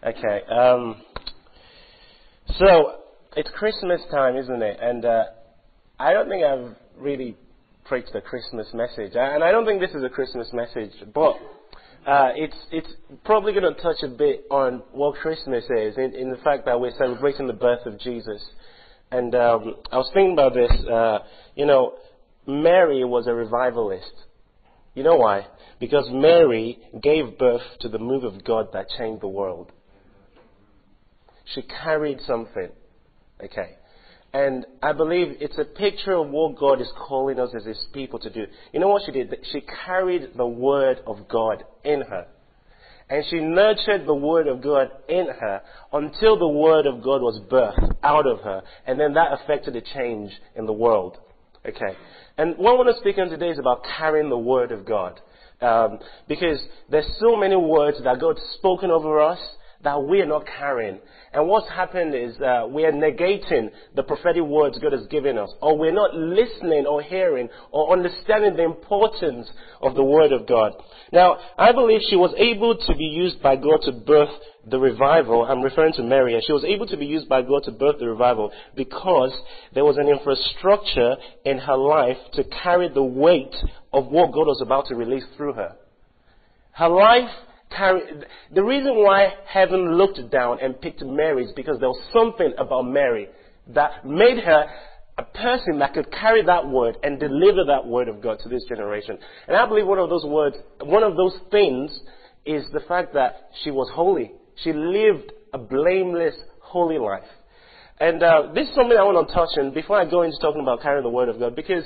Okay. So it's Christmas time, isn't it? And I don't think I've really preached a Christmas message, and I don't think this is a Christmas message, but it's probably going to touch a bit on what Christmas is, in the fact that we're celebrating the birth of Jesus. And I was thinking about this. Mary was a revivalist. You know why? Because Mary gave birth to the move of God that changed the world. She carried something. Okay. And I believe it's a picture of what God is calling us as His people to do. You know what she did? She carried the Word of God in her. And she nurtured the Word of God in her until the Word of God was birthed out of her. And then that affected a change in the world. Okay. And what I want to speak on today is about carrying the Word of God. Because there's so many words that God's spoken over us that we are not carrying. And what's happened is we are negating the prophetic words God has given us. Or we're not listening or hearing or understanding the importance of the Word of God. Now, I believe she was able to be used by God to birth the revival. I'm referring to Mary. She was able to be used by God to birth the revival because there was an infrastructure in her life to carry the weight of what God was about to release through her. Her life the reason why heaven looked down and picked Mary is because there was something about Mary that made her a person that could carry that word and deliver that word of God to this generation. And I believe one of those things is the fact that she was holy. She lived a blameless, holy life. And this is something I want to touch on before I go into talking about carrying the word of God, because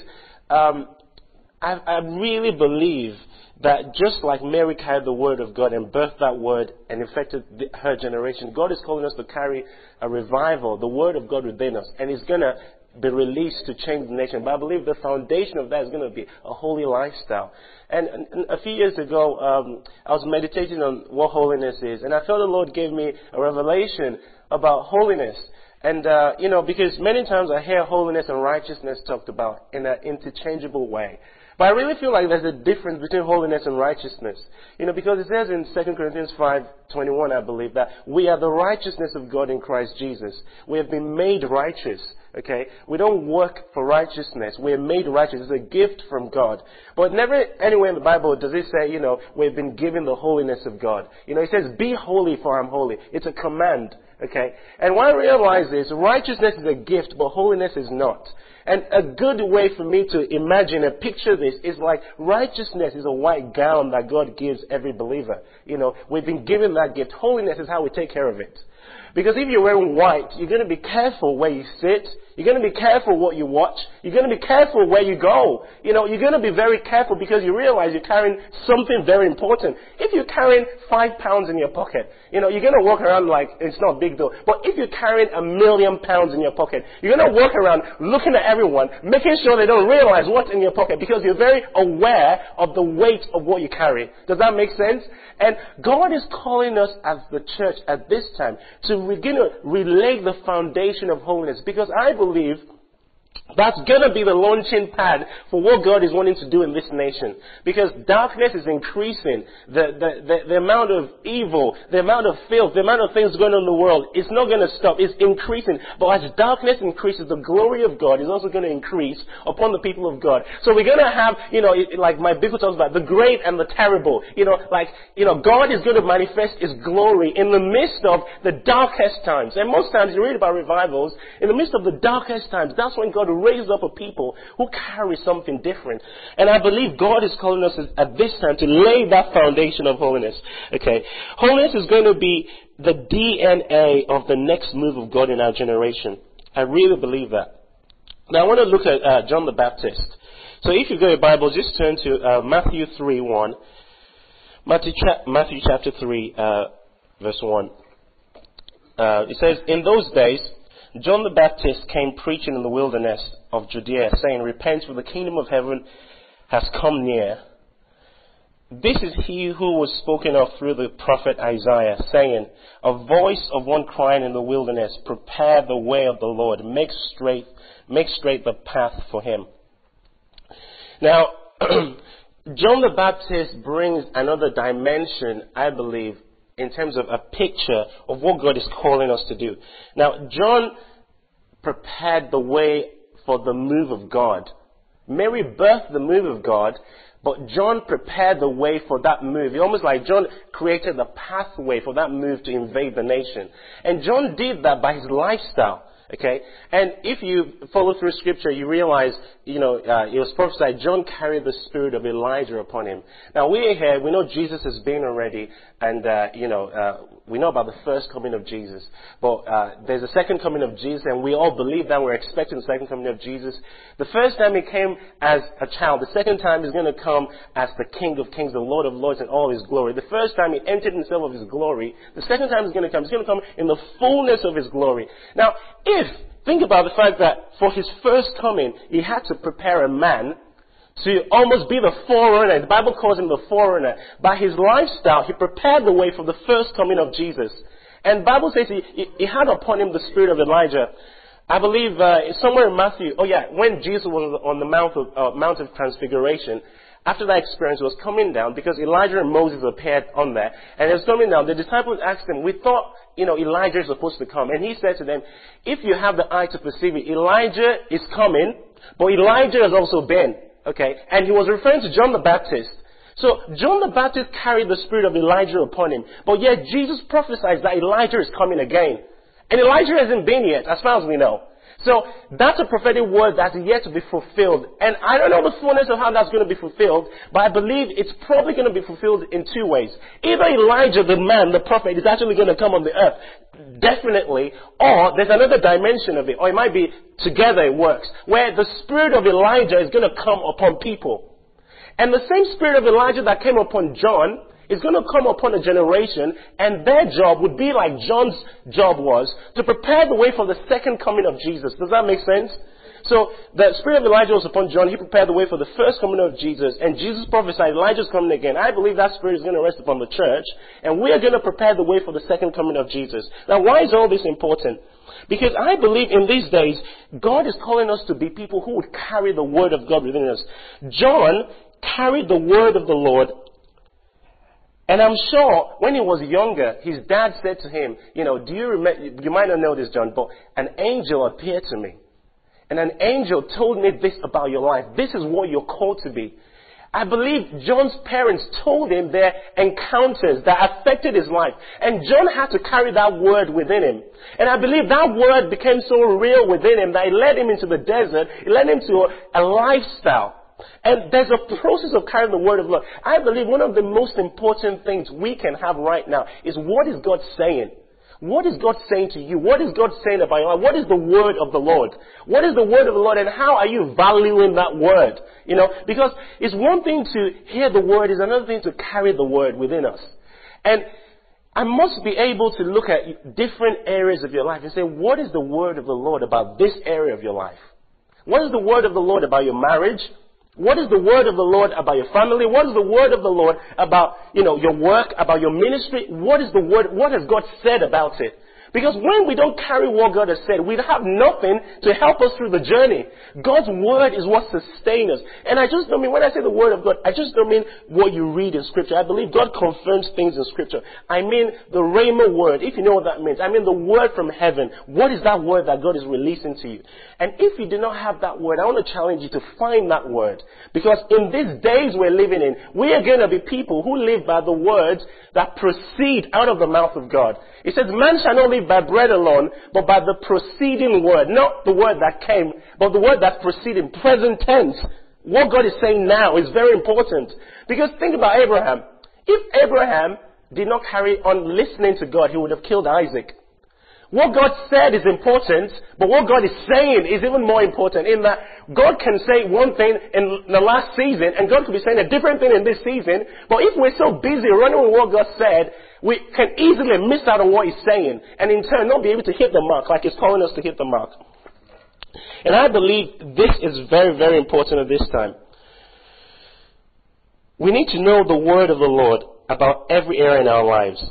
I really believe that just like Mary carried the word of God and birthed that word and affected her generation, God is calling us to carry a revival, the word of God within us, and it's going to be released to change the nation. But I believe the foundation of that is going to be a holy lifestyle. And a few years ago, I was meditating on what holiness is, and I felt the Lord gave me a revelation about holiness. And, because many times I hear holiness and righteousness talked about in an interchangeable way. But I really feel like there's a difference between holiness and righteousness. Because it says in 2 Corinthians 5:21, I believe, that we are the righteousness of God in Christ Jesus. We have been made righteous. Okay? We don't work for righteousness. We are made righteous. It's a gift from God. But never anywhere in the Bible does it say, we've been given the holiness of God. It says, be holy for I'm holy. It's a command. Okay? And what I realize is righteousness is a gift, but holiness is not. And a good way for me to imagine and picture this is like righteousness is a white gown that God gives every believer. We've been given that gift. Holiness is how we take care of it. Because if you're wearing white, you're going to be careful where you sit. You're going to be careful what you watch. You're going to be careful where you go. You're going to be very careful because you realize you're carrying something very important. If you're carrying 5 pounds in your pocket, you're going to walk around like it's not a big deal. But if you're carrying 1 million pounds in your pocket, you're going to walk around looking at everyone, making sure they don't realize what's in your pocket because you're very aware of the weight of what you carry. Does that make sense? And God is calling us as the church at this time to begin to relay the foundation of holiness, because I believe that's going to be the launching pad for what God is wanting to do in this nation. Because darkness is increasing. The amount of evil, the amount of filth, the amount of things going on in the world is not going to stop. It's increasing. But as darkness increases, the glory of God is also going to increase upon the people of God. So we're going to have, like my Bible talks about, the great and the terrible. God is going to manifest His glory in the midst of the darkest times. And most times you read about revivals, in the midst of the darkest times, that's when God raise up a people who carry something different. And I believe God is calling us at this time to lay that foundation of holiness. Okay. Holiness is going to be the DNA of the next move of God in our generation. I really believe that. Now I want to look at John the Baptist. So if you've got your Bibles, just turn to Matthew 3:1. Matthew chapter 3, verse 1. It says, in those days, John the Baptist came preaching in the wilderness of Judea, saying, repent, for the kingdom of heaven has come near. This is he who was spoken of through the prophet Isaiah, saying, a voice of one crying in the wilderness, prepare the way of the Lord, make straight the path for him. Now, John the Baptist brings another dimension, I believe, in terms of a picture of what God is calling us to do. Now, John prepared the way for the move of God. Mary birthed the move of God, but John prepared the way for that move. It's almost like John created the pathway for that move to invade the nation. And John did that by his lifestyle. Okay? And if you follow through scripture, you realize, it was prophesied, John carried the spirit of Elijah upon him. Now, we're here, we know Jesus has been already, and, we know about the first coming of Jesus. But there's a second coming of Jesus, and we all believe that. We're expecting the second coming of Jesus. The first time he came as a child. The second time he's going to come as the King of Kings, the Lord of Lords in all his glory. The first time he emptied himself of his glory. The second time he's going to come in the fullness of his glory. Now, think about the fact that for his first coming, he had to prepare a man to almost be the forerunner. The Bible calls him the forerunner. By his lifestyle, he prepared the way for the first coming of Jesus. And the Bible says he had upon him the spirit of Elijah. I believe somewhere in Matthew, when Jesus was on the Mount of Transfiguration, after that experience was coming down, because Elijah and Moses appeared on there, and it was coming down, the disciples asked him, we thought, Elijah is supposed to come. And he said to them, if you have the eye to perceive it, Elijah is coming, but Elijah has also been. Okay? And he was referring to John the Baptist. So John the Baptist carried the spirit of Elijah upon him. But yet Jesus prophesies that Elijah is coming again. And Elijah hasn't been yet, as far as we know. So that's a prophetic word that's yet to be fulfilled. And I don't know the fullness of how that's going to be fulfilled, but I believe it's probably going to be fulfilled in two ways. Either Elijah, the man, the prophet, is actually going to come on the earth, definitely, or there's another dimension of it, or it might be together it works, where the spirit of Elijah is going to come upon people. And the same spirit of Elijah that came upon John is going to come upon a generation, and their job would be like John's job was, to prepare the way for the second coming of Jesus. Does that make sense? So the spirit of Elijah was upon John. He prepared the way for the first coming of Jesus, and Jesus prophesied Elijah's coming again. I believe that spirit is going to rest upon the church, and we are going to prepare the way for the second coming of Jesus. Now, why is all this important? Because I believe in these days, God is calling us to be people who would carry the word of God within us. John carried the word of the Lord. And I'm sure when he was younger, his dad said to him, do you remember, you might not know this, John, but an angel appeared to me. And an angel told me this about your life. This is what you're called to be. I believe John's parents told him their encounters that affected his life. And John had to carry that word within him. And I believe that word became so real within him that it led him into the desert. It led him to a lifestyle. And there's a process of carrying the word of God. I believe one of the most important things we can have right now is, what is God saying? What is God saying to you? What is God saying about your life? What is the word of the Lord? What is the word of the Lord, and how are you valuing that word? Because it's one thing to hear the word, it's another thing to carry the word within us. And I must be able to look at different areas of your life and say, what is the word of the Lord about this area of your life? What is the word of the Lord about your marriage? What is the word of the Lord about your family? What is the word of the Lord about, your work, about your ministry? What is the word? What has God said about it? Because when we don't carry what God has said, we have nothing to help us through the journey. God's word is what sustains us. And I just don't mean, when I say the word of God, I just don't mean what you read in scripture. I believe God confirms things in scripture. I mean the Rhema word, if you know what that means. I mean the word from heaven. What is that word that God is releasing to you? And if you do not have that word, I want to challenge you to find that word. Because in these days we're living in, we are going to be people who live by the words that proceed out of the mouth of God. It says, man shall not live by bread alone, but by the proceeding word. Not the word that came, but the word that proceeded, present tense. What God is saying now is very important. Because think about Abraham. If Abraham did not carry on listening to God, he would have killed Isaac. What God said is important, but what God is saying is even more important, in that God can say one thing in the last season, and God could be saying a different thing in this season. But if we're so busy running with what God said, we can easily miss out on what He's saying, and in turn not be able to hit the mark like He's calling us to hit the mark. And I believe this is very, very important at this time. We need to know the word of the Lord about every area in our lives.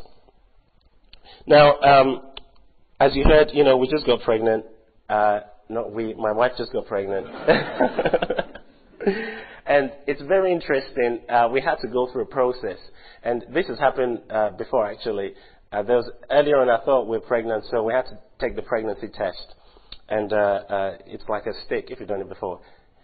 Now, as you heard, we just got pregnant. My wife just got pregnant. And it's very interesting. We had to go through a process. And this has happened before, actually. Earlier on, I thought we were pregnant, so we had to take the pregnancy test. And it's like a stick, if you've done it before.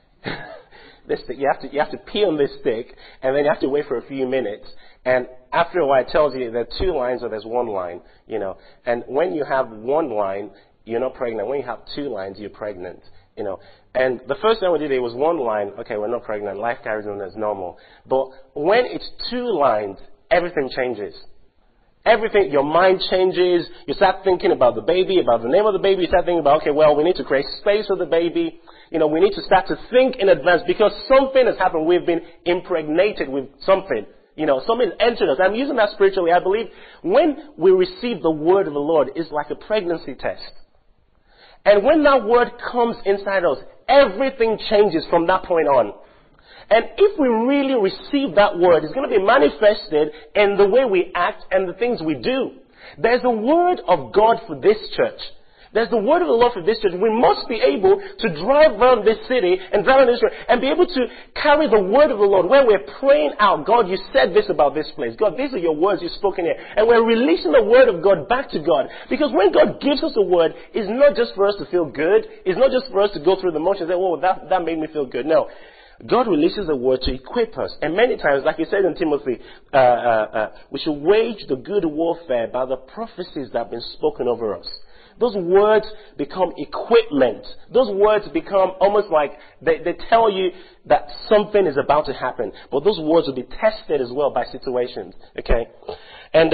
This stick, you have to pee on this stick, and then you have to wait for a few minutes. And after a while, it tells you there are 2 lines or there's 1 line, you know. And when you have 1 line, you're not pregnant. When you have 2 lines, you're pregnant, you know. And the first time we did it was 1 line. Okay, we're not pregnant. Life carries on as normal. But when it's 2 lines, everything changes. Everything, your mind changes. You start thinking about the baby, about the name of the baby. You start thinking about, okay, well, we need to create space for the baby. You know, we need to start to think in advance because something has happened. We've been impregnated with something. You know, something entered us. I'm using that spiritually. I believe when we receive the word of the Lord, it's like a pregnancy test. And when that word comes inside us, everything changes from that point on. And if we really receive that word, it's going to be manifested in the way we act and the things we do. There's a word of God for this church. There's the word of the Lord for this church. We must be able to drive around this city and drive around this church and be able to carry the word of the Lord where we're praying out, God, you said this about this place. God, these are your words you've spoken here. And we're releasing the word of God back to God. Because when God gives us a word, it's not just for us to feel good. It's not just for us to go through the motions and say, oh, that made me feel good. No. God releases the word to equip us. And many times, like he said in Timothy, we should wage the good warfare by the prophecies that have been spoken over us. Those words become equipment. Those words become almost like they tell you that something is about to happen. But those words will be tested as well by situations. Okay? And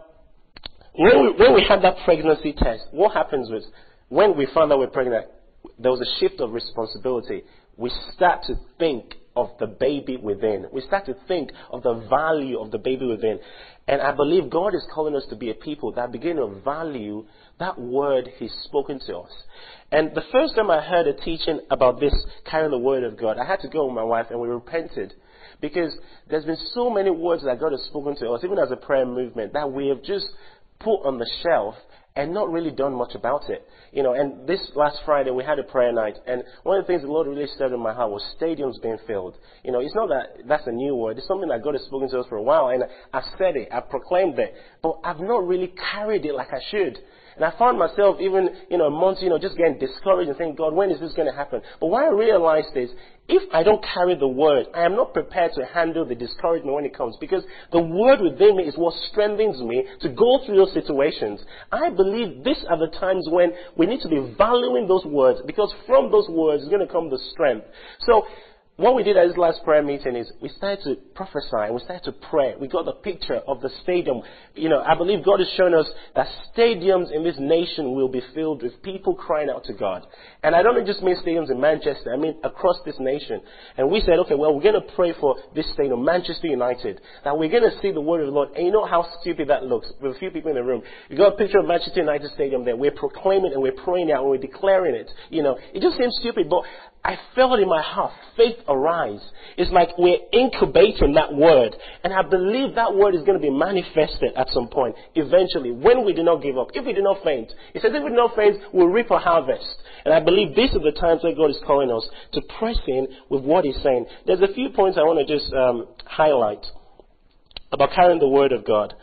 when we had that pregnancy test, what happens was when we found out we're pregnant, there was a shift of responsibility. We start to think of the baby within. We start to think of the value of the baby within. And I believe God is calling us to be a people that begin to value that word He's spoken to us. And the first time I heard a teaching about this, carrying the word of God, I had to go with my wife and we repented. Because there's been so many words that God has spoken to us, even as a prayer movement, that we have just put on the shelf and not really done much about it. You know, and this last Friday we had a prayer night, and one of the things the Lord really stirred in my heart was stadiums being filled. You know, it's not that that's a new word. It's something that God has spoken to us for a while, and I've said it, I've proclaimed it, but I've not really carried it like I should. And I found myself even, a month, just getting discouraged and saying, God, when is this going to happen? But what I realized is, if I don't carry the word, I am not prepared to handle the discouragement when it comes, because the word within me is what strengthens me to go through those situations. I believe these are the times when we need to be valuing those words, because from those words is going to come the strength. So, what we did at this last prayer meeting is we started to prophesy and we started to pray. We got the picture of the stadium. I believe God has shown us that stadiums in this nation will be filled with people crying out to God. And I don't just mean stadiums in Manchester, I mean across this nation. And we said, okay, well, we're going to pray for this stadium, Manchester United, that we're going to see the word of the Lord. And you know how stupid that looks with a few people in the room. You got a picture of Manchester United Stadium there. We're proclaiming and we're praying it and we're declaring it. It just seems stupid, but I felt in my heart, faith arise. It's like we're incubating that word. And I believe that word is going to be manifested at some point, eventually, when we do not give up. If we do not faint. It says if we do not faint, we'll reap a harvest. And I believe these are the times where God is calling us to press in with what He's saying. There's a few points I want to just highlight about carrying the word of God.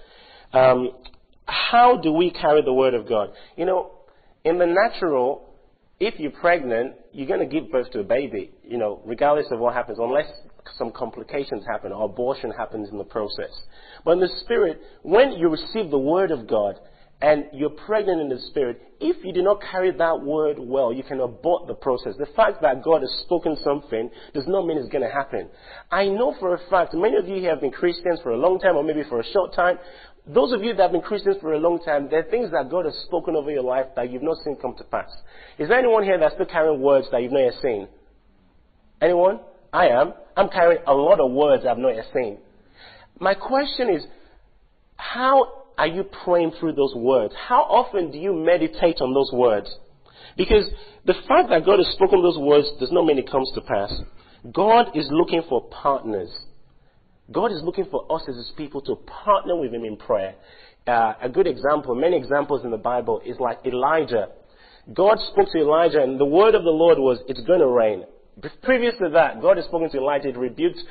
How do we carry the word of God? In the natural, if you're pregnant, you're going to give birth to a baby, regardless of what happens, unless some complications happen or abortion happens in the process. But in the spirit, when you receive the word of God and you're pregnant in the spirit, if you do not carry that word well, you can abort the process. The fact that God has spoken something does not mean it's going to happen. I know for a fact, many of you here have been Christians for a long time or maybe for a short time. Those of you that have been Christians for a long time, there are things that God has spoken over your life that you've not seen come to pass. Is there anyone here that's still carrying words that you've not yet seen? Anyone? I am. I'm carrying a lot of words I've not yet seen. My question is, how are you praying through those words? How often do you meditate on those words? Because the fact that God has spoken those words does not mean it comes to pass. God is looking for partners. God is looking for us as His people to partner with Him in prayer. A good example, many examples in the Bible, is like Elijah. God spoke to Elijah and the word of the Lord was, it's going to rain. Previous to that, God had spoken to Elijah, he rebuked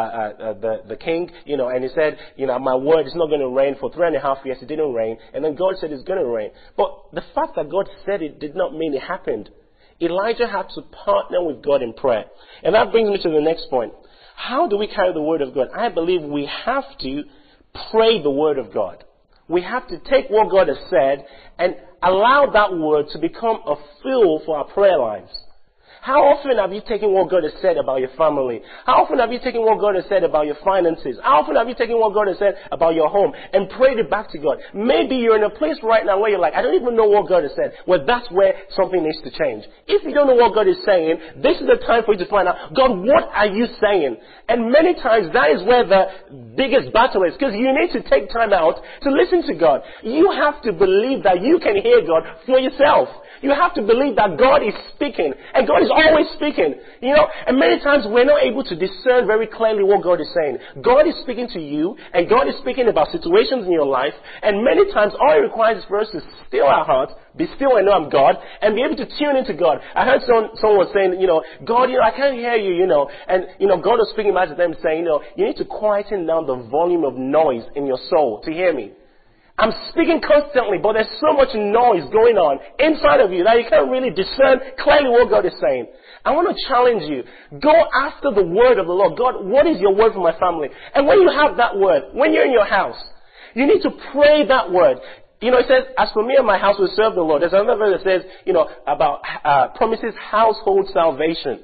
the king, and he said, my word is not going to rain for 3.5 years. It didn't rain. And then God said it's going to rain. But the fact that God said it did not mean it happened. Elijah had to partner with God in prayer. And that brings me to the next point. How do we carry the word of God? I believe we have to pray the word of God. We have to take what God has said and allow that word to become a fuel for our prayer lives. How often have you taken what God has said about your family? How often have you taken what God has said about your finances? How often have you taken what God has said about your home and prayed it back to God? Maybe you're in a place right now where you're like, I don't even know what God has said. Well, that's where something needs to change. If you don't know what God is saying, this is the time for you to find out, God, what are you saying? And many times that is where the biggest battle is, because you need to take time out to listen to God. You have to believe that you can hear God for yourself. You have to believe that God is speaking, and God is always speaking, and many times we're not able to discern very clearly what God is saying. God is speaking to you, and God is speaking about situations in your life, and many times all it requires is for us to still our hearts, be still and know I'm God, and be able to tune into God. I heard someone was saying, God, I can't hear you, and, God was speaking back to them saying, you need to quieten down the volume of noise in your soul to hear me. I'm speaking constantly, but there's so much noise going on inside of you that you can't really discern clearly what God is saying. I want to challenge you. Go after the word of the Lord. God, what is your word for my family? And when you have that word, when you're in your house, you need to pray that word. It says, as for me and my house will serve the Lord. There's another verse that says, about promises household salvation.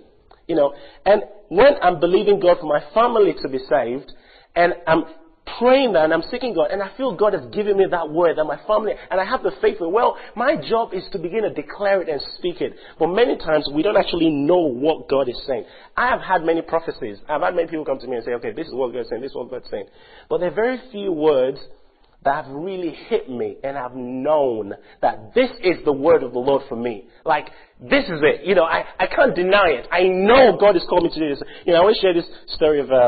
And when I'm believing God for my family to be saved, and I'm praying that and I'm seeking God, and I feel God has given me that word, that my family, and I have the faith. Well, my job is to begin to declare it and speak it. But many times we don't actually know what God is saying. I have had many prophecies. I've had many people come to me and say, okay, this is what God's saying, this is what God's saying. But there are very few words that have really hit me, and I've known that this is the word of the Lord for me. Like, this is it. I can't deny it. I know God has called me to do this. I always share this story of,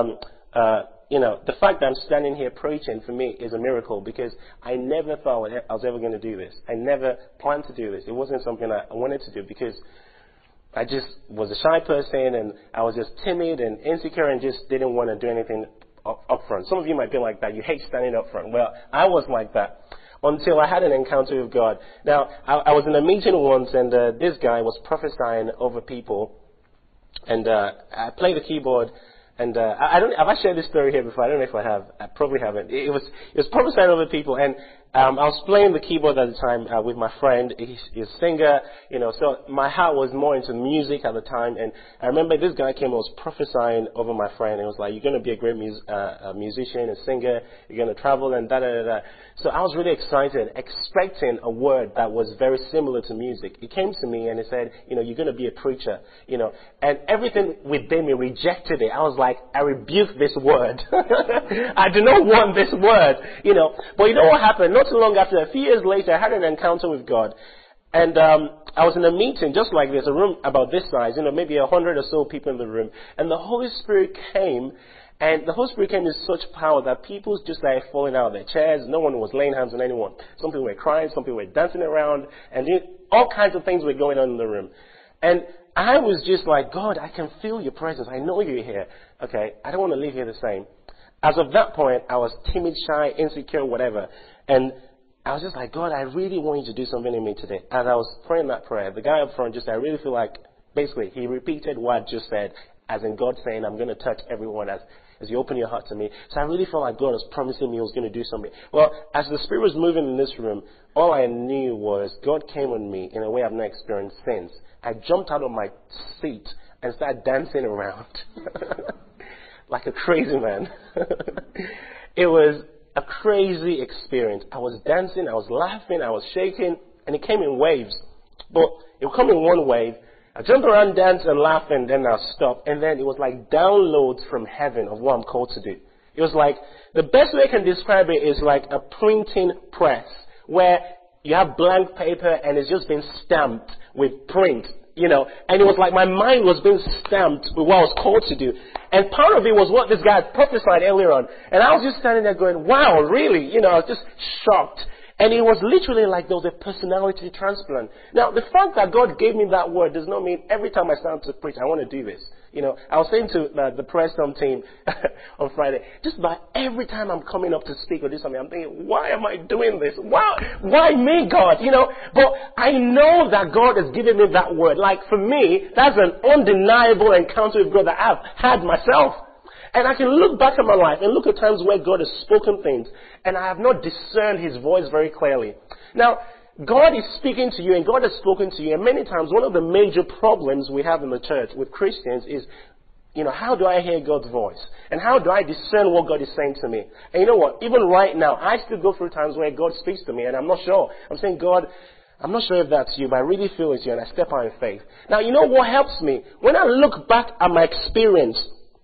the fact that I'm standing here preaching for me is a miracle, because I never thought I was ever going to do this. I never planned to do this. It wasn't something I wanted to do, because I just was a shy person, and I was just timid and insecure and just didn't want to do anything up front. Some of you might be like that. You hate standing up front. Well, I was like that until I had an encounter with God. Now, I was in a meeting once, and this guy was prophesying over people, and I played the keyboard. And have I shared this story here before? I don't know if I have. I probably haven't. It was prophesying over people, and I was playing the keyboard at the time with my friend. He's a singer, so my heart was more into music at the time. And I remember this guy came and was prophesying over my friend, and it was like, you're going to be a great musician, a singer, you're going to travel, and da-da-da-da. So I was really excited, expecting a word that was very similar to music. He came to me and he said, you're going to be a preacher, and everything within me rejected it. I was like, I rebuke this word. I do not want this word, But you know what happened? Not too long after, a few years later, I had an encounter with God. And I was in a meeting just like this, a room about this size, maybe 100 or so people in the room. And the Holy Spirit came, and the Holy Spirit came with such power that people just started falling out of their chairs. No one was laying hands on anyone. Some people were crying, some people were dancing around, and all kinds of things were going on in the room. And I was just like, God, I can feel your presence. I know you're here. Okay, I don't want to leave here the same. As of that point, I was timid, shy, insecure, whatever. And I was just like, God, I really want you to do something in me today. As I was praying that prayer, the guy up front just said, I really feel like, basically, he repeated what I just said, as in God saying, I'm going to touch everyone as you open your heart to me. So I really felt like God was promising me he was going to do something. Well, as the Spirit was moving in this room, all I knew was God came on me in a way I've not experienced since. I jumped out of my seat and started dancing around like a crazy man. It was a crazy experience. I was dancing, I was laughing, I was shaking, and it came in waves. But it would come in one wave. I jumped around, danced and laughed, and then I stopped. And then it was like downloads from heaven of what I'm called to do. It was like, the best way I can describe it is like a printing press, where you have blank paper and it's just been stamped with print, and it was like my mind was being stamped with what I was called to do. And part of it was what this guy had prophesied earlier on. And I was just standing there going, wow, really? I was just shocked. And it was literally like there was a personality transplant. Now, the fact that God gave me that word does not mean every time I stand to preach, I want to do this. You know, I was saying to the Preston team on Friday, just about every time I'm coming up to speak or do something, I'm thinking, why am I doing this? Why me, God? You know, but I know that God has given me that word. Like for me, that's an undeniable encounter with God that I've had myself. And I can look back at my life and look at times where God has spoken things and I have not discerned His voice very clearly. Now, God is speaking to you and God has spoken to you, and many times one of the major problems we have in the church with Christians is, you know, how do I hear God's voice? And how do I discern what God is saying to me? And you know what? Even right now, I still go through times where God speaks to me and I'm not sure. I'm saying, God, I'm not sure if that's you, but I really feel it's you, and I step out in faith. Now, you know what helps me? When I look back at my experience,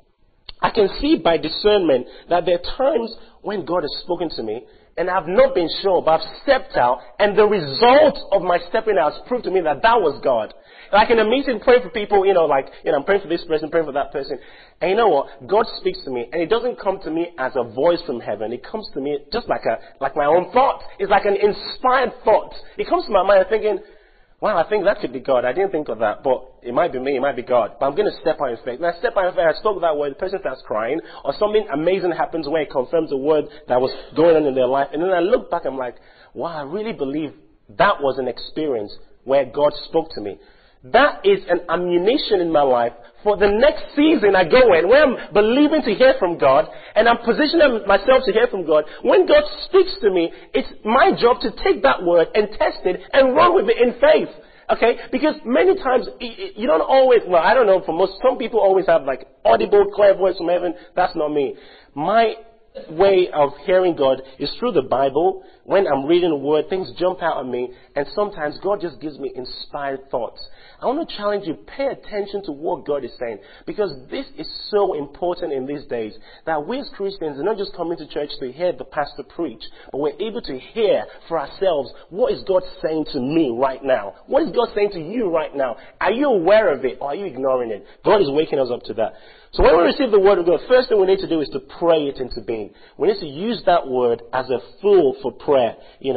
I can see by discernment that there are times when God has spoken to me and I've not been sure, but I've stepped out, and the result of my stepping out has proved to me that that was God. Like in a meeting, praying for people, I'm praying for this person, praying for that person. And you know what? God speaks to me, and it doesn't come to me as a voice from heaven. It comes to me just like my own thought. It's like an inspired thought. It comes to my mind thinking, wow, I think that could be God. I didn't think of that, but it might be me, it might be God. But I'm going to step out in faith. When I step out in faith, I spoke that word, the person starts crying, or something amazing happens where it confirms the word that was going on in their life. And then I look back, I'm like, wow, I really believe that was an experience where God spoke to me. That is an ammunition in my life for the next season I go in, where I'm believing to hear from God, and I'm positioning myself to hear from God. When God speaks to me, it's my job to take that word and test it and run with it in faith. Okay? Because many times, you don't always, well, I don't know, some people always have like audible, clear voice from heaven. That's not me. My way of hearing God is through the Bible. When I'm reading the word, things jump out at me, and sometimes God just gives me inspired thoughts. I want to challenge you, pay attention to what God is saying, because this is so important in these days, that we as Christians are not just coming to church to hear the pastor preach, but we're able to hear for ourselves, what is God saying to me right now? What is God saying to you right now? Are you aware of it, or are you ignoring it? God is waking us up to that. So when we receive the word of God, first thing we need to do is to pray it into being. We need to use that word as a tool for prayer,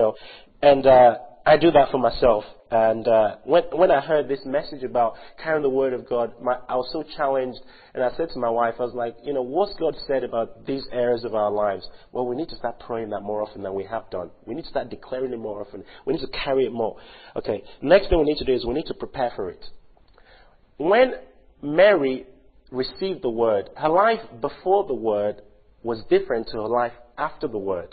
and I do that for myself. And when I heard this message about carrying the word of God, I was so challenged, and I said to my wife, I was like, what's God said about these areas of our lives? Well, we need to start praying that more often than we have done. We need to start declaring it more often. We need to carry it more. Okay, next thing we need to do is we need to prepare for it. When Mary received the word, her life before the word was different to her life after the word.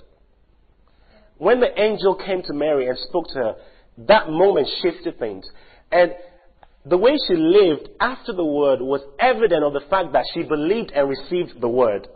When the angel came to Mary and spoke to her, that moment shifted things. And the way she lived after the word was evident of the fact that she believed and received the word.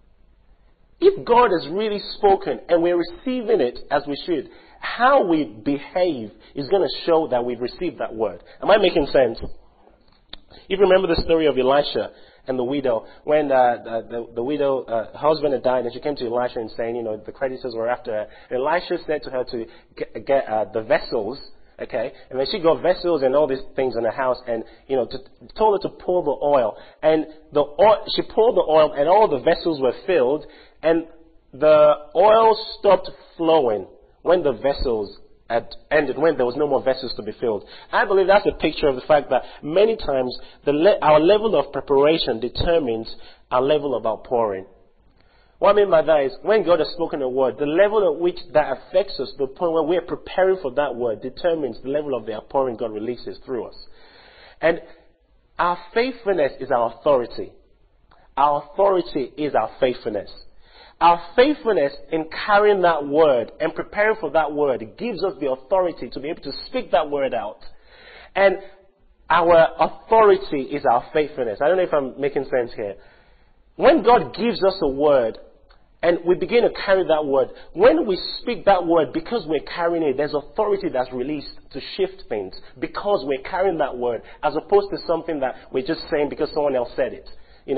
If God has really spoken and we're receiving it as we should, how we behave is going to show that we've received that word. Am I making sense? If you remember the story of Elisha and the widow, when the widow, her husband had died, and she came to Elisha and saying, the creditors were after her. And Elisha said to her to get the vessels, okay? And then she got vessels and all these things in her house, and told her to pour the oil. And she poured the oil, and all the vessels were filled, and the oil stopped flowing when the vessels had ended, when there was no more vessels to be filled. I believe that's a picture of the fact that many times our level of preparation determines our level of outpouring. What I mean by that is, when God has spoken a word, the level at which that affects us, the point where we are preparing for that word, determines the level of the outpouring God releases through us. And our faithfulness is our authority. Our authority is our faithfulness. Our faithfulness in carrying that word and preparing for that word gives us the authority to be able to speak that word out. And our authority is our faithfulness. I don't know if I'm making sense here. When God gives us a word and we begin to carry that word, when we speak that word, because we're carrying it, there's authority that's released to shift things because we're carrying that word, as opposed to something that we're just saying because someone else said it.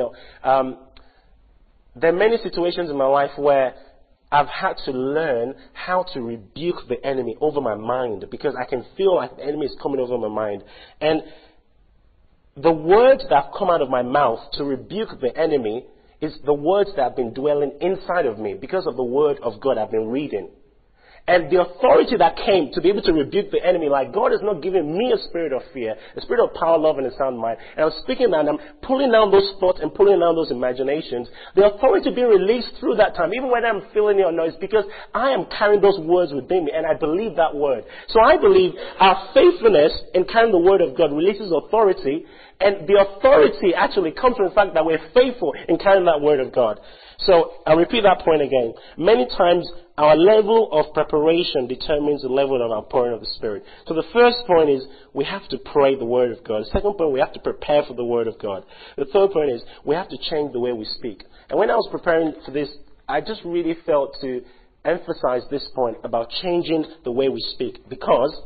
There are many situations in my life where I've had to learn how to rebuke the enemy over my mind, because I can feel like the enemy is coming over my mind. And the words that have come out of my mouth to rebuke the enemy is the words that have been dwelling inside of me because of the word of God I've been reading. And the authority that came to be able to rebuke the enemy, like God has not given me a spirit of fear, a spirit of power, love, and a sound mind. And I'm speaking that and I'm pulling down those thoughts and pulling down those imaginations. The authority being released through that time, even when I'm feeling it or not, is because I am carrying those words within me and I believe that word. So I believe our faithfulness in carrying the word of God releases authority, and the authority actually comes from the fact that we're faithful in carrying that word of God. So I'll repeat that point again. Many times our level of preparation determines the level of outpouring of the Spirit. So the first point is we have to pray the word of God. The second point, we have to prepare for the word of God. The third point is we have to change the way we speak. And when I was preparing for this, I just really felt to emphasize this point about changing the way we speak, because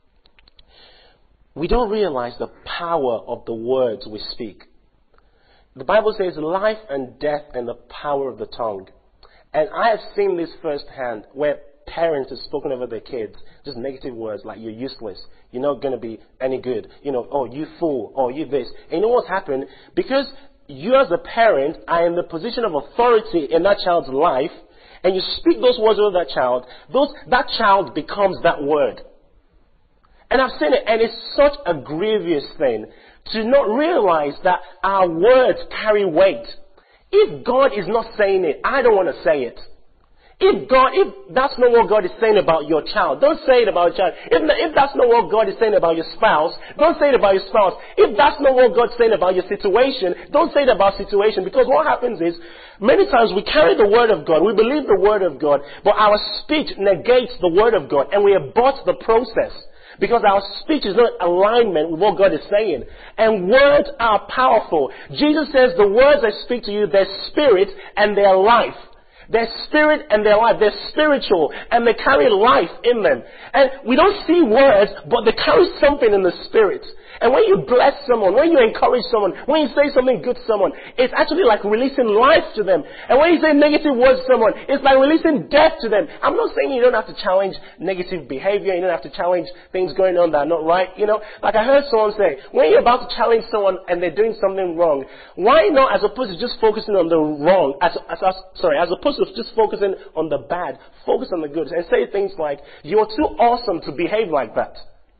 we don't realize the power of the words we speak. The Bible says life and death and the power of the tongue. And I have seen this firsthand where parents have spoken over their kids, just negative words like, you're useless, you're not going to be any good, oh, you fool, oh, you this. And you know what's happened? Because you as a parent are in the position of authority in that child's life, and you speak those words over that child, that child becomes that word. And I've seen it, and it's such a grievous thing to not realize that our words carry weight. If God is not saying it, I don't want to say it. If that's not what God is saying about your child, don't say it about your child. If that's not what God is saying about your spouse, don't say it about your spouse. If that's not what God's saying about your situation, don't say it about situation. Because what happens is, many times we carry the word of God, we believe the word of God, but our speech negates the word of God, and we abort the process. Because our speech is not in alignment with what God is saying. And words are powerful. Jesus says the words I speak to you, they're spirit and they're life. They're spirit and they're life. They're spiritual and they carry life in them. And we don't see words, but they carry something in the spirit. And when you bless someone, when you encourage someone, when you say something good to someone, it's actually like releasing life to them. And when you say negative words to someone, it's like releasing death to them. I'm not saying you don't have to challenge negative behavior, you don't have to challenge things going on that are not right. Like I heard someone say, when you're about to challenge someone and they're doing something wrong, why not, as opposed to just focusing on the wrong, as opposed to just focusing on the bad, focus on the good, and say things like, you're too awesome to behave like that.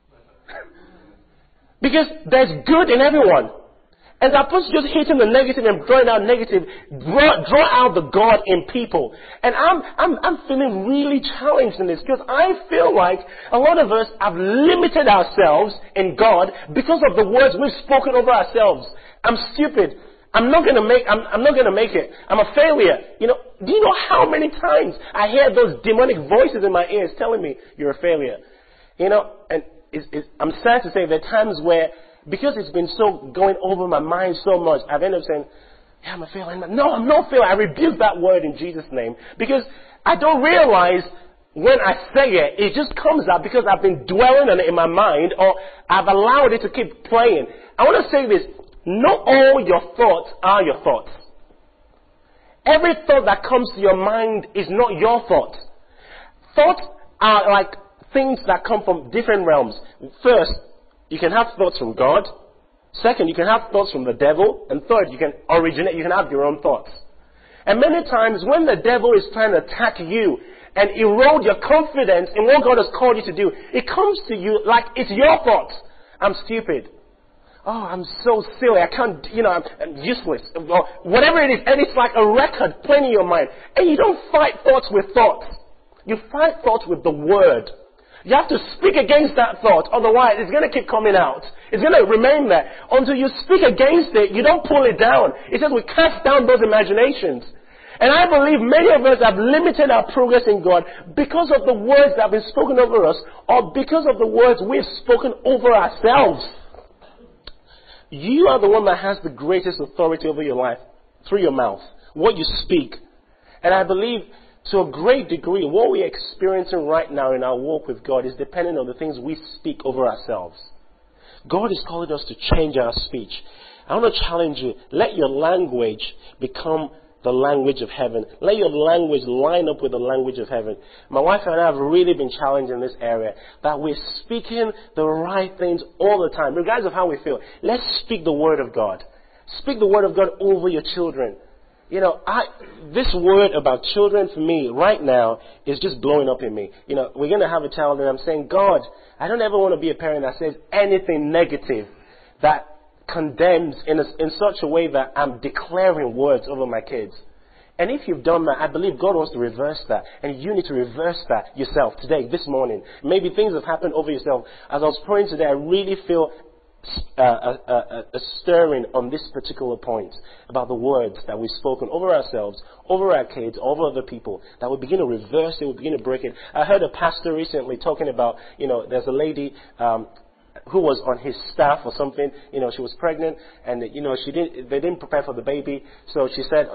Because there's good in everyone. As opposed to just hitting the negative and drawing out negative, draw out the God in people. And I'm feeling really challenged in this, because I feel like a lot of us have limited ourselves in God because of the words we've spoken over ourselves. I'm stupid. I'm not going to make it. I'm a failure. Do you know how many times I hear those demonic voices in my ears telling me you're a failure? And I'm sad to say there are times where, because it's been so going over my mind so much, I've ended up saying, yeah, I'm a failure. No, I'm not a failure. I rebuke that word in Jesus' name, because I don't realize when I say it, it just comes out because I've been dwelling on it in my mind, or I've allowed it to keep playing. I want to say this. Not all your thoughts are your thoughts. Every thought that comes to your mind is not your thought. Thoughts are like things that come from different realms. First, you can have thoughts from God. Second, you can have thoughts from the devil. And third, you can have your own thoughts. And many times when the devil is trying to attack you and erode your confidence in what God has called you to do, it comes to you like it's your thoughts. I'm stupid. Oh, I'm so silly. I can't, I'm useless. Or whatever it is. And it's like a record playing in your mind. And you don't fight thoughts with thoughts. You fight thoughts with the word. You have to speak against that thought. Otherwise, it's going to keep coming out. It's going to remain there. Until you speak against it, you don't pull it down. It says we cast down those imaginations. And I believe many of us have limited our progress in God because of the words that have been spoken over us, or because of the words we've spoken over ourselves. You are the one that has the greatest authority over your life through your mouth, what you speak. And I believe to a great degree, what we're experiencing right now in our walk with God is dependent on the things we speak over ourselves. God is calling us to change our speech. I want to challenge you. Let your language become the language of heaven. Let your language line up with the language of heaven. My wife and I have really been challenged in this area, that we're speaking the right things all the time, regardless of how we feel. Let's speak the word of God. Speak the word of God over your children. This word about children for me right now is just blowing up in me. We're going to have a child and I'm saying, God, I don't ever want to be a parent that says anything negative that condemns in such a way that I'm declaring words over my kids. And if you've done that, I believe God wants to reverse that. And you need to reverse that yourself today, this morning. Maybe things have happened over yourself. As I was praying today, I really feel a stirring on this particular point about the words that we've spoken over ourselves, over our kids, over other people, that we begin to reverse it, we begin to break it. I heard a pastor recently talking about, there's a lady who was on his staff or something. She was pregnant, and they didn't prepare for the baby. So she said,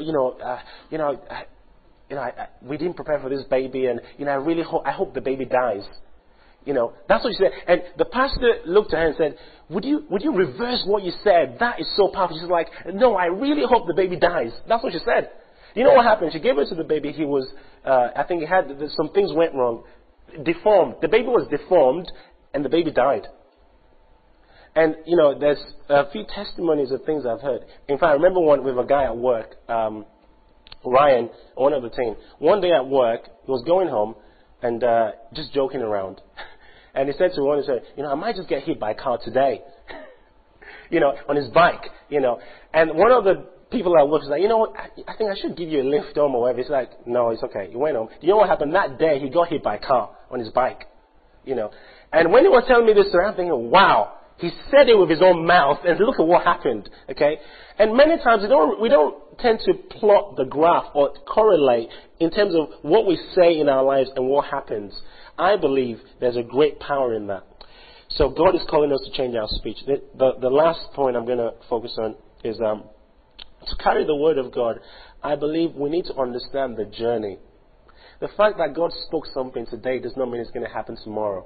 we didn't prepare for this baby, and I hope the baby dies. That's what she said. And the pastor looked at her and said, would you reverse what you said? That is so powerful. She's like, no, I really hope the baby dies. That's what she said. You know what happened? She gave it to the baby. He was, I think some things went wrong. Deformed. The baby was deformed, and the baby died. And, there's a few testimonies of things I've heard. In fact, I remember one with a guy at work, Ryan, one of the team. One day at work, he was going home and just joking around. And he said to one, I might just get hit by a car today. On his bike, And one of the people at work was like, I think I should give you a lift home or whatever. He's like, no, it's okay. He went home. You know what happened? That day, he got hit by a car on his bike. And when he was telling me this story, I'm thinking, wow. He said it with his own mouth, and look at what happened, okay? And many times we don't tend to plot the graph or correlate in terms of what we say in our lives and what happens. I believe there's a great power in that. So God is calling us to change our speech. The last point I'm going to focus on is to carry the word of God. I believe we need to understand the journey. The fact that God spoke something today does not mean it's going to happen tomorrow.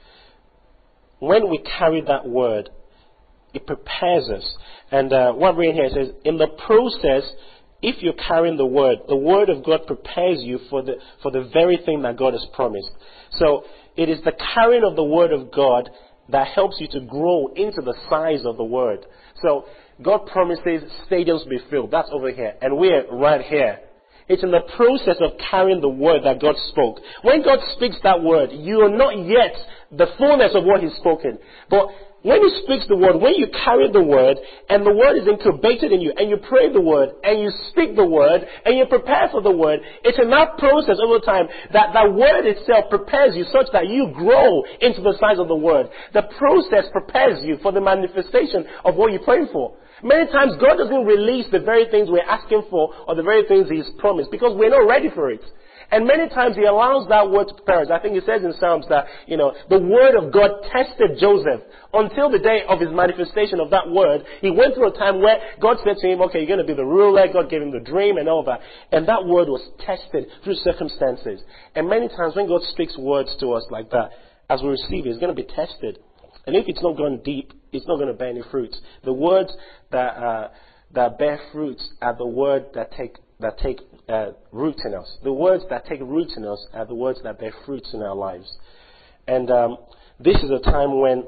When we carry that word, it prepares us. And what I'm reading here says, in the process, if you're carrying the word of God prepares you for the very thing that God has promised. So it is the carrying of the word of God that helps you to grow into the size of the word. So God promises stadiums will be filled. That's over here. And we're right here. It's in the process of carrying the word that God spoke. When God speaks that word, you are not yet the fullness of what He's spoken. But when He speaks the word, when you carry the word, and the word is incubated in you, and you pray the word, and you speak the word, and you prepare for the word, it's in that process over time that that word itself prepares you such that you grow into the size of the word. The process prepares you for the manifestation of what you're praying for. Many times God doesn't release the very things we're asking for or the very things He's promised because we're not ready for it. And many times He allows that word to prepare us. I think it says in Psalms that, the word of God tested Joseph until the day of his manifestation of that word. He went through a time where God said to him, okay, you're going to be the ruler. God gave him the dream and all that. And that word was tested through circumstances. And many times when God speaks words to us like that, as we receive it, it's going to be tested. And if it's not gone deep, it's not going to bear any fruits. The words that bear fruits are the words that take root in us. The words that take root in us are the words that bear fruits in our lives. And this is a time when,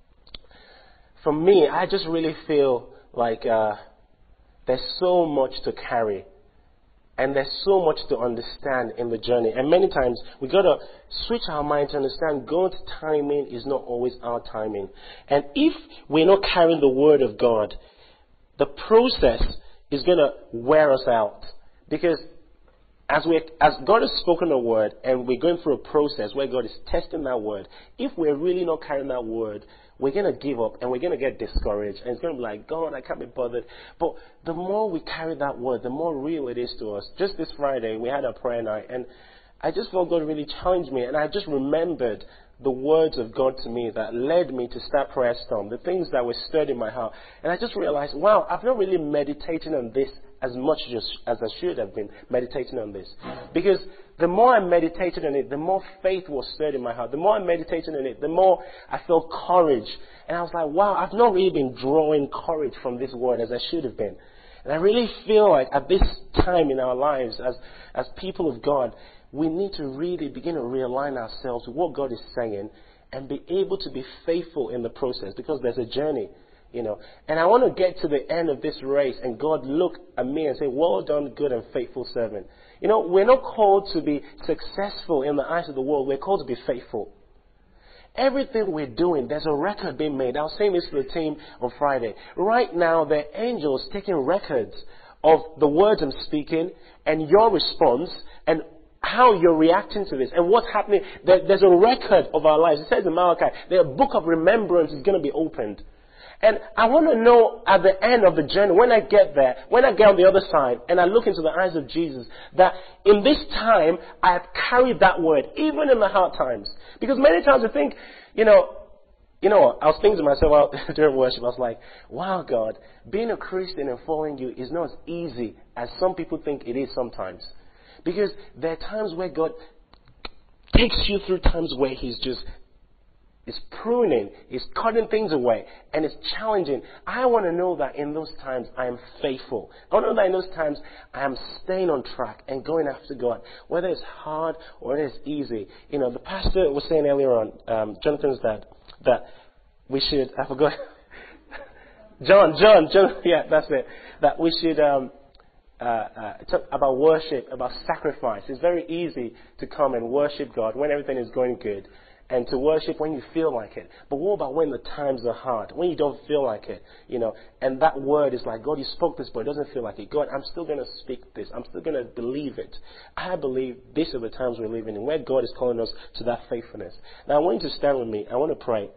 for me, I just really feel like there's so much to carry. And there's so much to understand in the journey. And many times we got to switch our mind to understand God's timing is not always our timing. And if we're not carrying the word of God, the process is going to wear us out. Because as God has spoken a word and we're going through a process where God is testing that word, if we're really not carrying that word, we're going to give up and we're going to get discouraged. And it's going to be like, God, I can't be bothered. But the more we carry that word, the more real it is to us. Just this Friday, we had a prayer night. And I just felt God really challenged me. And I just remembered the words of God to me that led me to start Prayer Storm. The things that were stirred in my heart. And I just realized, wow, I've not really meditated on this as much as I should have been meditating on this. Because the more I meditated on it, the more faith was stirred in my heart. The more I meditated on it, the more I felt courage. And I was like, wow, I've not really been drawing courage from this word as I should have been. And I really feel like at this time in our lives, as people of God, we need to really begin to realign ourselves with what God is saying and be able to be faithful in the process, because there's a journey. And I want to get to the end of this race and God look at me and say, well done, good and faithful servant. We're not called to be successful in the eyes of the world. We're called to be faithful. Everything we're doing, there's a record being made. I was saying this to the team on Friday. Right now, there are angels taking records of the words I'm speaking and your response and how you're reacting to this and what's happening. There's a record of our lives. It says in Malachi, the book of remembrance is going to be opened. And I want to know at the end of the journey, when I get there, when I get on the other side and I look into the eyes of Jesus, that in this time I have carried that word, even in the hard times. Because many times I think, I was thinking to myself during worship, I was like, wow, God, being a Christian and following you is not as easy as some people think it is sometimes. Because there are times where God takes you through times where He's pruning, He's cutting things away, and it's challenging. I want to know that in those times I am faithful. I want to know that in those times I am staying on track and going after God, whether it's hard or whether it's easy. The pastor was saying earlier on, Jonathan's dad, that we should, I forgot, John, yeah, that's it, that we should talk about worship, about sacrifice. It's very easy to come and worship God when everything is going good, and to worship when you feel like it. But what about when the times are hard, when you don't feel like it, and that word is like, God, you spoke this, but it doesn't feel like it. God, I'm still going to speak this. I'm still going to believe it. I believe these are the times we're living in, where God is calling us to that faithfulness. Now, I want you to stand with me. I want to pray.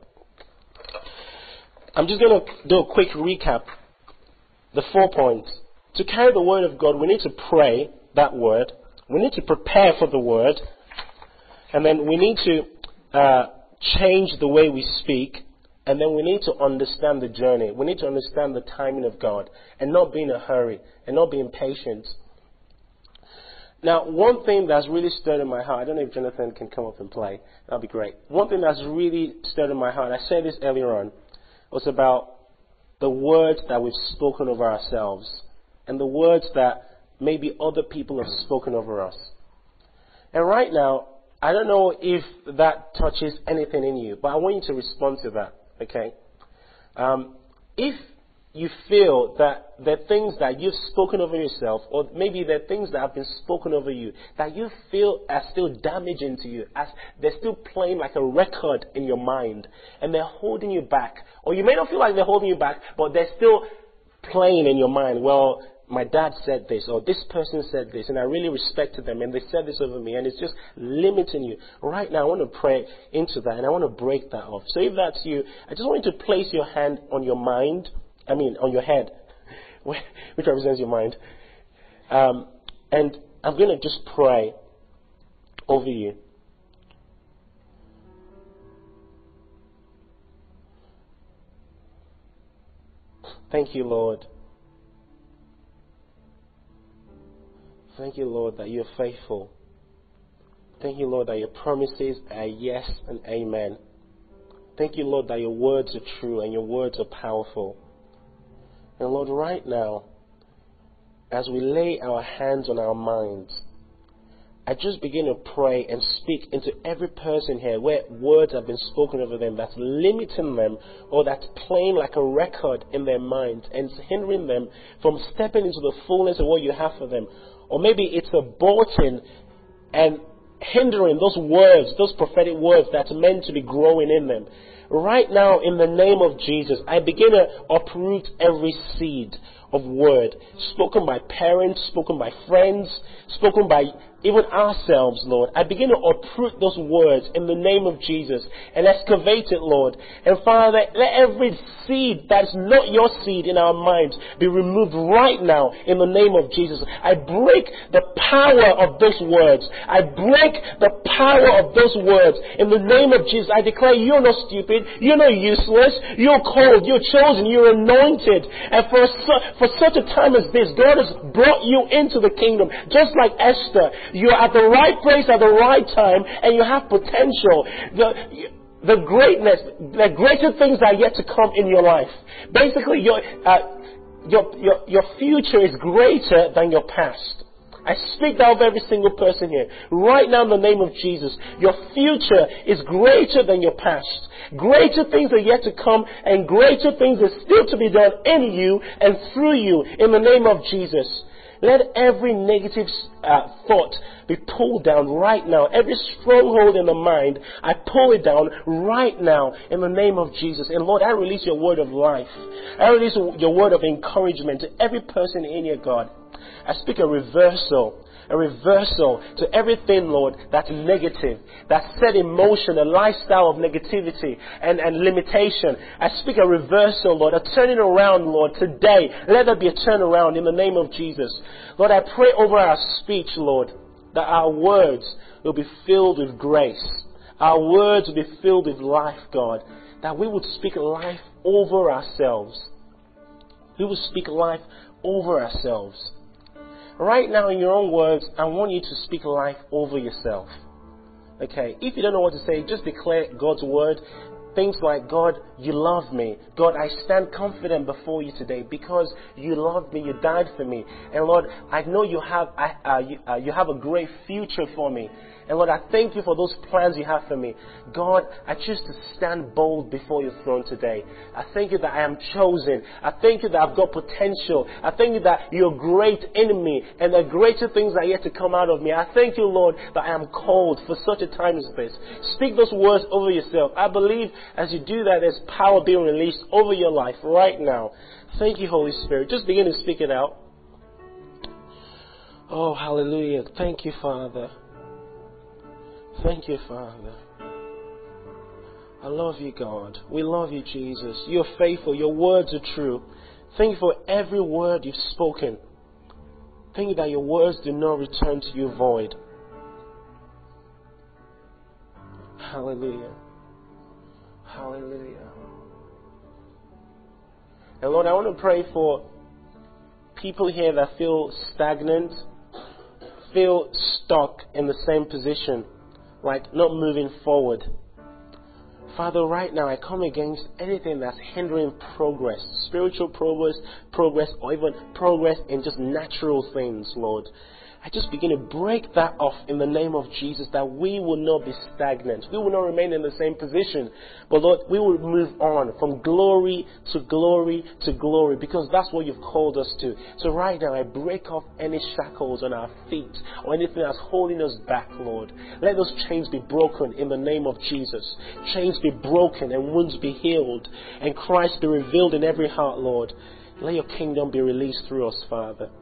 I'm just going to do a quick recap. The 4 points. To carry the word of God, we need to pray that word. We need to prepare for the word. And then we need to change the way we speak, and then we need to understand the journey. We need to understand the timing of God and not be in a hurry and not be impatient. Now, one thing that's really stirred in my heart, I don't know if Jonathan can come up and play, that'd be great. One thing that's really stirred in my heart, I said this earlier on, was about the words that we've spoken over ourselves and the words that maybe other people have spoken over us. And right now, I don't know if that touches anything in you, but I want you to respond to that, okay? If you feel that there are things that you've spoken over yourself, or maybe there are things that have been spoken over you, that you feel are still damaging to you, as they're still playing like a record in your mind, and they're holding you back, or you may not feel like they're holding you back, but they're still playing in your mind. Well, my dad said this, or this person said this, and I really respected them, and they said this over me, and it's just limiting you. Right now, I want to pray into that, and I want to break that off. So if that's you, I just want you to place your hand on your mind, on your head, which represents your mind. And I'm going to just pray over you. Thank you, Lord. Thank you, Lord, that you're faithful. Thank you, Lord, that your promises are yes and amen. Thank you, Lord, that your words are true and your words are powerful. And Lord, right now, as we lay our hands on our minds, I just begin to pray and speak into every person here where words have been spoken over them that's limiting them, or that's playing like a record in their minds and hindering them from stepping into the fullness of what you have for them. Or maybe it's aborting and hindering those words, those prophetic words that's meant to be growing in them. Right now, in the name of Jesus, I begin to uproot every seed of word spoken by parents, spoken by friends, spoken by even ourselves, Lord. I begin to uproot those words in the name of Jesus and excavate it, Lord. And Father, let every seed that is not your seed in our minds be removed right now in the name of Jesus. I break the power of those words. I break the power of those words in the name of Jesus. I declare you're not stupid, you're not useless, you're called, you're chosen, you're anointed. And for such a time as this, God has brought you into the kingdom, just like Esther. You're at the right place at the right time, and you have potential. The greatness, the greater things are yet to come in your life. Basically, your future is greater than your past. I speak that of every single person here. Right now in the name of Jesus, your future is greater than your past. Greater things are yet to come, and greater things are still to be done in you and through you in the name of Jesus. Let every negative thought be pulled down right now. Every stronghold in the mind, I pull it down right now in the name of Jesus. And Lord, I release your word of life. I release your word of encouragement to every person in here, God. I speak a reversal to everything, Lord, that's negative, that's set in motion, a lifestyle of negativity and limitation. I speak a reversal, Lord, a turning around, Lord, today. Let there be a turnaround in the name of Jesus. Lord, I pray over our speech, Lord, that our words will be filled with grace. Our words will be filled with life, God, that we would speak life over ourselves. We will speak life over ourselves. Right now, in your own words, I want you to speak life over yourself. Okay, if you don't know what to say, just declare God's word. Things like, God, you love me. God, I stand confident before you today because you loved me, you died for me. And Lord, I know you have a great future for me. And Lord, I thank you for those plans you have for me. God, I choose to stand bold before your throne today. I thank you that I am chosen. I thank you that I've got potential. I thank you that you're great in me and the greater things are yet to come out of me. I thank you, Lord, that I am called for such a time as this. Speak those words over yourself. I believe as you do that, there's power being released over your life right now. Thank you, Holy Spirit. Just begin to speak it out. Oh, hallelujah. Thank you, Father. Thank you, Father. I love you, God. We love you, Jesus. You're faithful. Your words are true. Thank you for every word you've spoken. Thank you that your words do not return to you void. Hallelujah. Hallelujah. And Lord, I want to pray for people here that feel stagnant, feel stuck in the same position, like not moving forward. Father, right now I come against anything that's hindering progress, spiritual progress, or even progress in just natural things, Lord. I just begin to break that off in the name of Jesus, that we will not be stagnant. We will not remain in the same position. But Lord, we will move on from glory to glory to glory, because that's what you've called us to. So right now, I break off any shackles on our feet or anything that's holding us back, Lord. Let those chains be broken in the name of Jesus. Chains be broken and wounds be healed and Christ be revealed in every heart, Lord. Let your kingdom be released through us, Father.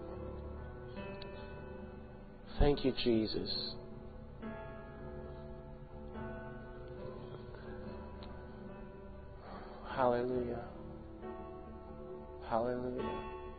Thank you, Jesus. Hallelujah. Hallelujah.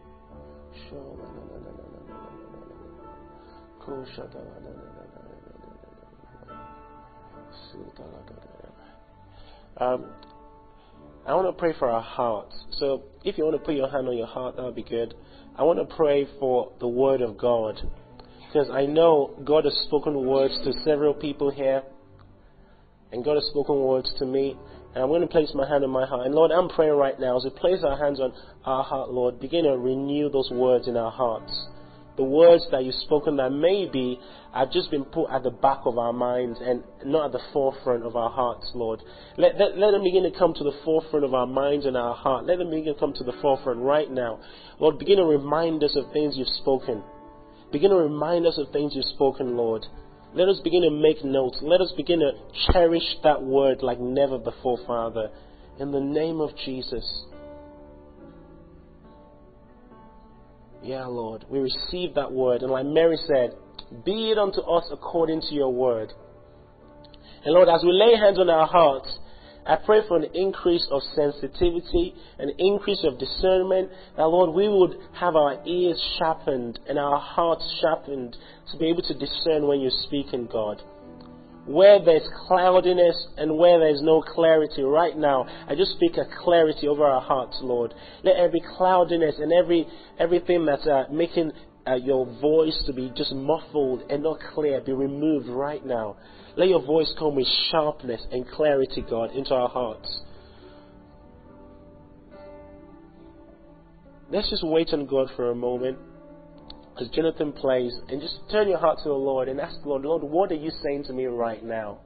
I want to pray for our hearts. So if you want to put your hand on your heart, that would be good. I want to pray for the Word of God. Because I know God has spoken words to several people here. And God has spoken words to me. And I'm going to place my hand on my heart. And Lord, I'm praying right now, as we place our hands on our heart, Lord, begin to renew those words in our hearts. The words that you've spoken that maybe have just been put at the back of our minds and not at the forefront of our hearts, Lord. Let them begin to come to the forefront of our minds and our heart. Let them begin to come to the forefront right now. Lord, begin to remind us of things you've spoken. Begin to remind us of things you've spoken, Lord. Let us begin to make notes. Let us begin to cherish that word like never before, Father. In the name of Jesus. Yeah, Lord. We receive that word. And like Mary said, be it unto us according to your word. And Lord, as we lay hands on our hearts, I pray for an increase of sensitivity, an increase of discernment, that Lord, we would have our ears sharpened and our hearts sharpened to be able to discern when you're speaking, God. Where there's cloudiness and where there's no clarity right now, I just speak a clarity over our hearts, Lord. Let every cloudiness and everything that's making your voice to be just muffled and not clear be removed right now. Let your voice come with sharpness and clarity, God, into our hearts. Let's just wait on God for a moment. as Jonathan plays, and just turn your heart to the Lord and ask the Lord, Lord, what are you saying to me right now?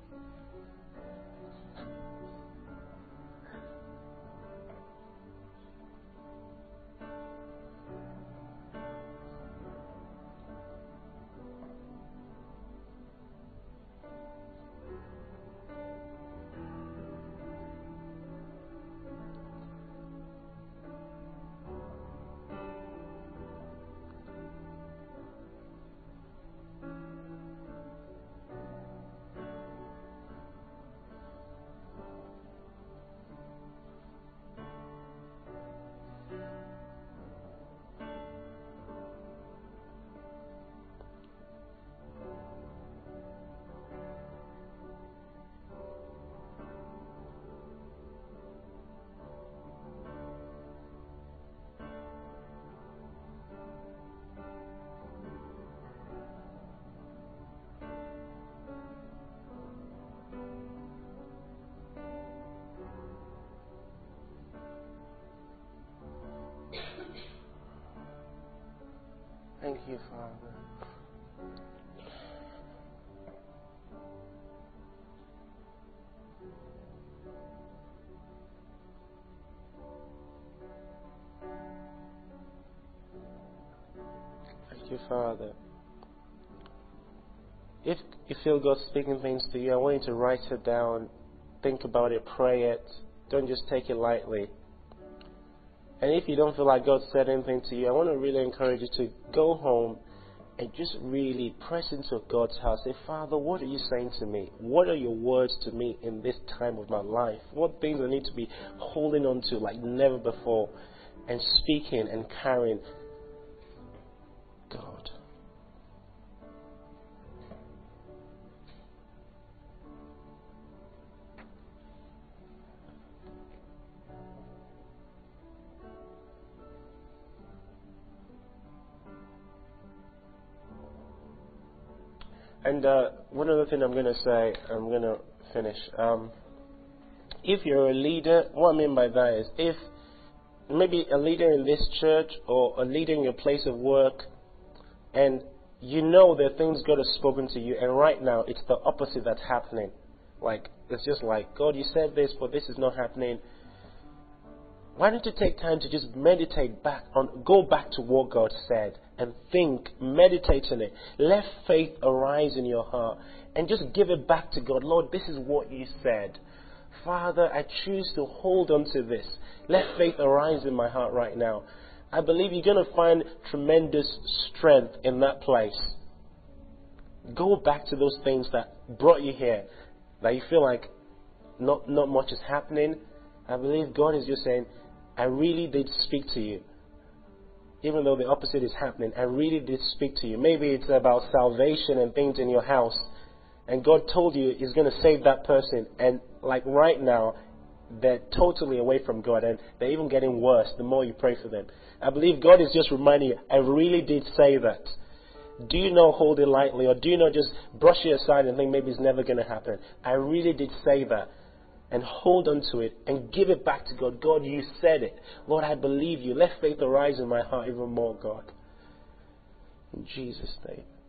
Thank you, Father. Thank you, Father. If you feel God speaking things to you, I want you to write it down, think about it, pray it. Don't just take it lightly. And if you don't feel like God said anything to you, I want to really encourage you to go home and just really press into God's heart. Say, Father, what are you saying to me? What are your words to me in this time of my life? What things I need to be holding on to like never before, and speaking and carrying God. And one other thing I'm going to say, I'm going to finish. If you're a leader, what I mean by that is if maybe a leader in this church or a leader in your place of work, and you know there are things God has spoken to you, and right now it's the opposite that's happening. Like, it's just like, God, you said this, but this is not happening. Why don't you take time to just meditate go back to what God said and think, meditate on it. Let faith arise in your heart and just give it back to God. Lord, this is what you said. Father, I choose to hold on to this. Let faith arise in my heart right now. I believe you're going to find tremendous strength in that place. Go back to those things that brought you here, that you feel like not much is happening. I believe God is just saying, I really did speak to you. Even though the opposite is happening, I really did speak to you. Maybe it's about salvation and things in your house, and God told you He's going to save that person, and like right now, they're totally away from God, and they're even getting worse the more you pray for them. I believe God is just reminding you, I really did say that. Do you not hold it lightly, or do you not just brush it aside and think maybe it's never going to happen? I really did say that. And hold on to it and give it back to God. God, you said it. Lord, I believe you. Let faith arise in my heart even more, God. In Jesus' name.